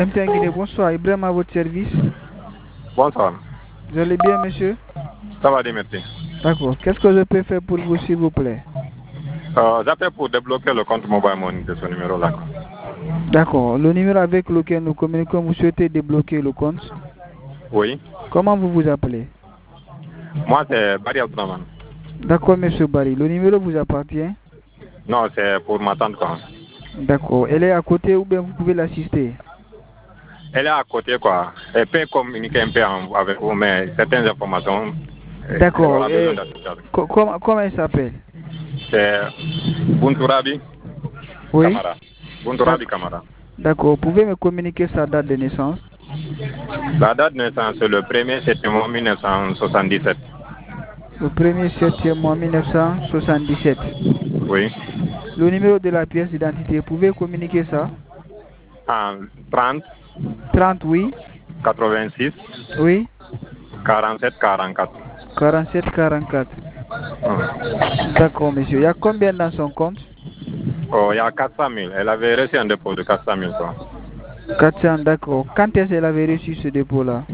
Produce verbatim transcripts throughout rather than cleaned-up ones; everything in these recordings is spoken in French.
M T N Guinée, bonsoir. Ibrahim à votre service. Bonsoir. Vous allez bien, monsieur? Ça va, bien, merci. D'accord. Qu'est-ce que je peux faire pour vous, s'il vous plaît? Euh, J'appelle pour débloquer le compte mobile money de ce numéro-là. D'accord. Le numéro avec lequel nous communiquons, vous souhaitez débloquer le compte? Oui. Comment vous vous appelez? Moi, c'est Barry Abdraman. D'accord, monsieur Barry. Le numéro vous appartient? Non, c'est pour ma tante, quoi. D'accord. Elle est à côté ou bien vous pouvez l'assister? Elle est à côté, quoi. Elle peut communiquer un peu avec vous, mais certaines informations. D'accord. Co comment, comment elle s'appelle? C'est Bunturabi Oui. Kamara. Bunturabi Kamara. D'accord. Vous pouvez me communiquer sa date de naissance? La date de naissance, c'est le premier septembre mille neuf cent soixante-dix-sept. Le premier septembre mille neuf cent soixante-dix-sept. Oui. Le numéro de la pièce d'identité, vous pouvez communiquer ça? Ah, trente. trente, oui. quatre-vingt-six. Oui. quarante-sept quarante-quatre. quarante-sept quarante-quatre. Hum. D'accord, monsieur. Il y a combien dans son compte? Oh, il y a quatre cent mille. Elle avait reçu un dépôt de quatre cent mille, quoi. quatre cents, d'accord. Quand est-ce qu'elle avait reçu ce dépôt-là?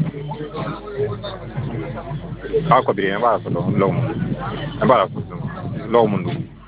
Ah, quoi bien, voilà, c'est l'homme. Voilà, l'homme.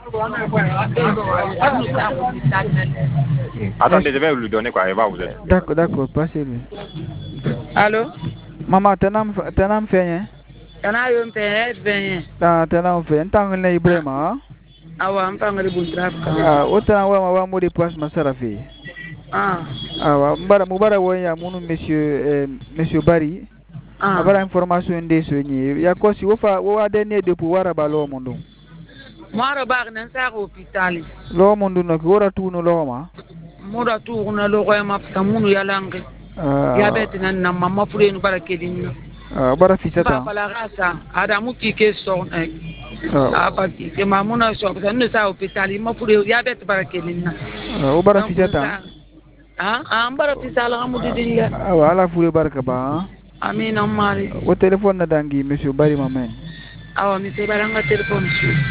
Attendez, je vais lui donner quoi, elle va vous aider. D'accord, d'accord, passez-le. Allô? Maman, tenam tenam fait hein? Kana yo mpe ben. Ta tenam fait. Ntang na Ibrahima. Awa mpanga le buntraf ka. Ah, otana wa wa mo de passe masara fe. Ah. Ah, mbara mubara wa ya munu monsieur eh, monsieur Barry. Ah. Abara information de so ni. Ya ko si wo fa wo wa dernier de pour wara ba lo mondo. Mara ba nan sa hôpital. Lo mondo no ko wara tu no lo ma. Mura tu na lo ko ma ta munu yalange. Ah. Ya bet nan na mama fure no bara kedin. Ah, bara fisata. Ba la rasa ada mu ki ke so eh. Ah, pa ki ke mamuna so ba nan sa hôpital ma fure ya bet bara kedin na. Ah, o bara fisata. Ah, ah bara fisala amu didilla. Ah, wala fure barka ba. Amin amari. O téléphone na dangi monsieur Barry mamen. Ah, monsieur Baranga téléphone.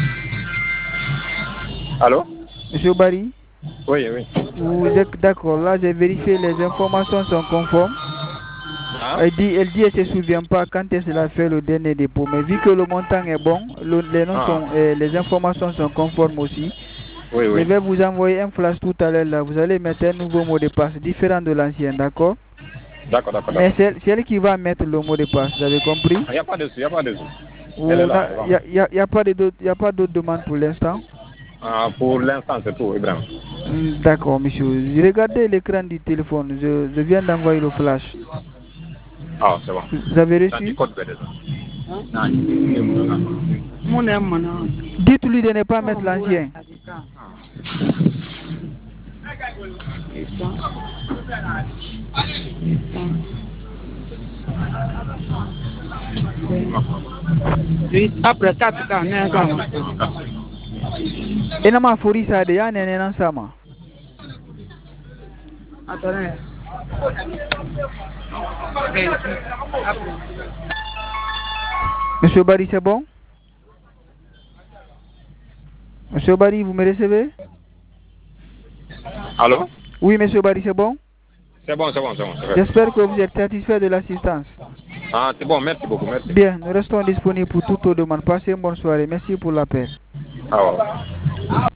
Allô? Monsieur Barry? Oui, oui. Vous êtes d'accord, là j'ai vérifié, les informations sont conformes. Ah. Elle dit, elle dit, elle se souvient pas quand est-ce qu'elle a fait le dernier dépôt, mais vu que le montant est bon, le, les noms ah. sont, euh, les informations sont conformes aussi. Oui, oui. Je vais vous envoyer un flash tout à l'heure là, vous allez mettre un nouveau mot de passe différent de l'ancien, d'accord? D'accord, d'accord. Mais c'est elle qui va mettre le mot de passe, vous avez compris? Il n'y a pas de sous, il n'y a pas de sous. Il n'y a, y a, a pas d'autres demandes pour l'instant? Ah, pour l'instant, c'est tout, Ibrahim. D'accord, monsieur. Regardez l'écran du téléphone, je, je viens d'envoyer le flash. Ah, c'est bon. Vous avez reçu? Dites-lui de ne pas mettre l'ancien. Après quatre cas, et nama fori sa de ya nene nan sama. Attendez. Monsieur Barry, c'est bon? Monsieur Barry, vous me recevez? Allô? Oui, monsieur Barry, c'est bon? C'est bon, c'est bon, c'est bon. J'espère que vous êtes satisfait de l'assistance. Ah, c'est bon, merci beaucoup, merci. Bien, nous restons disponibles pour toutes vos demandes. Passez une bonne soirée. Merci pour l'appel. Ah ouais.